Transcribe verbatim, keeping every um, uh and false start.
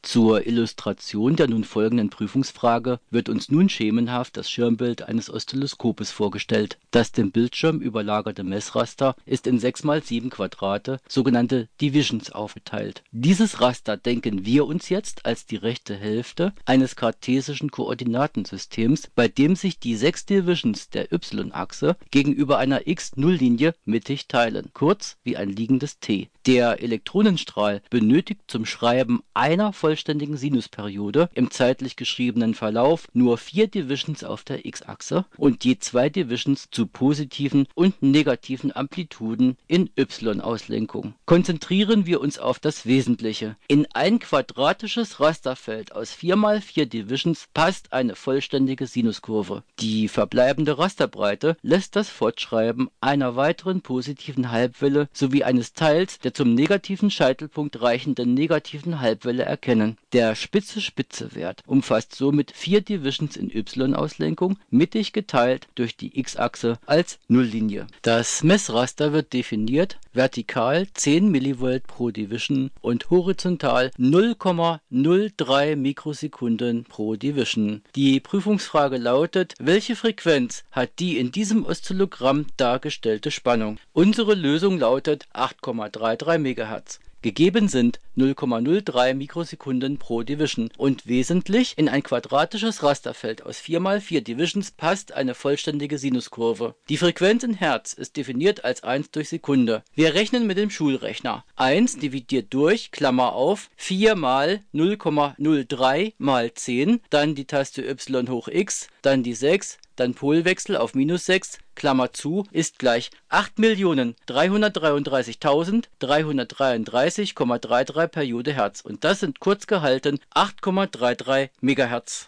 Zur Illustration der nun folgenden Prüfungsfrage wird uns nun schemenhaft das Schirmbild eines Oszilloskopes vorgestellt. Das dem Bildschirm überlagerte Messraster ist in sechs mal sieben Quadrate, sogenannte Divisions, aufgeteilt. Dieses Raster denken wir uns jetzt als die rechte Hälfte eines kartesischen Koordinatensystems, bei dem sich die sechs Divisions der y-Achse gegenüber einer x-Nulllinie mittig teilen, kurz wie ein liegendes T. Der Elektronenstrahl benötigt zum Schreiben einer vollständigen Sinusperiode im zeitlich geschriebenen Verlauf nur vier Divisions auf der x-Achse und je zwei Divisions zu positiven und negativen Amplituden in y-Auslenkung. Konzentrieren wir uns auf das Wesentliche. In ein quadratisches Rasterfeld aus vier mal vier Divisions passt eine vollständige Sinuskurve. Die verbleibende Rasterbreite lässt das Fortschreiben einer weiteren positiven Halbwelle sowie eines Teils der zum negativen Scheitelpunkt reichenden negativen Halbwelle erkennen. Der Spitze-Spitze-Wert umfasst somit vier Divisions in y-Auslenkung, mittig geteilt durch die x-Achse als Nulllinie. Das Messraster wird definiert vertikal zehn Millivolt pro Division und horizontal null Komma null drei Mikrosekunden pro Division. Die Prüfungsfrage lautet: Welche Frequenz hat die in diesem Oszillogramm dargestellte Spannung? Unsere Lösung lautet acht Komma dreiunddreißig Megahertz. Gegeben sind null Komma null drei Mikrosekunden pro Division und wesentlich: in ein quadratisches Rasterfeld aus vier mal vier Divisions passt eine vollständige Sinuskurve. Die Frequenz in Hertz ist definiert als eins durch Sekunde. Wir rechnen mit dem Schulrechner. eins dividiert durch, Klammer auf, vier mal null Komma null drei mal zehn, dann die Taste y hoch x, dann die sechs, dann Polwechsel auf minus sechs, Klammer zu, ist gleich acht Millionen dreihundertdreiunddreißigtausenddreihundertdreiunddreißig Komma dreiunddreißig Periode Hertz. Und das sind kurz gehalten acht Komma dreiunddreißig Megahertz.